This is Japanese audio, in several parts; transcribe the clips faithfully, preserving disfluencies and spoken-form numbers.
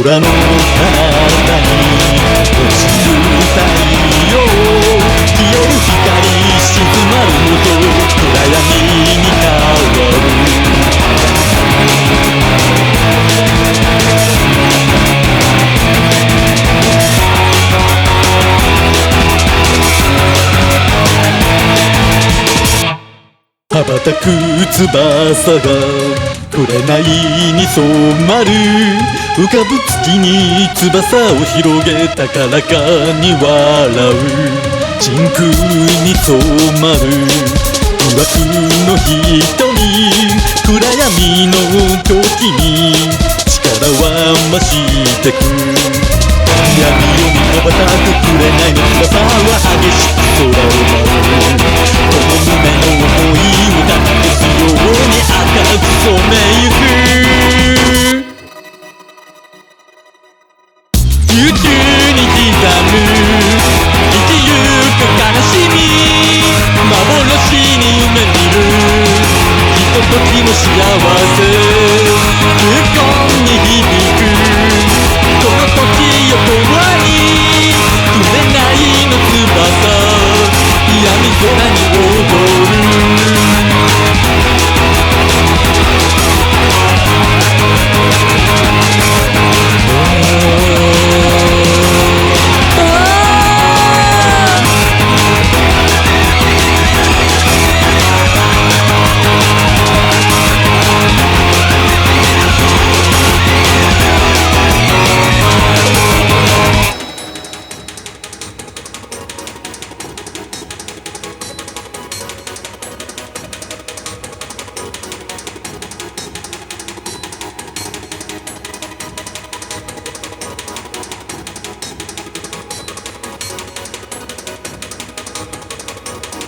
空の彼方に落ちる太陽、消える光静まる音、暗闇に変わる。羽ばたく翼が紅に染まる、浮かぶ月に翼を広げ高らかに笑う。真空に染まる疑惑の瞳、暗闇の時に力は増してく。闇を見羽ばたく紅の翼は激しく空を舞う。この胸の想いを隠すように赤く染めゆく。宇宙に刻む生きゆく悲しみ、幻に夢見るひとときの幸せ、無根に響くこの時を永遠に紅の翼、闇空に踊る。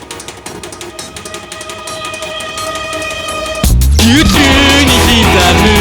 宇宙に刻む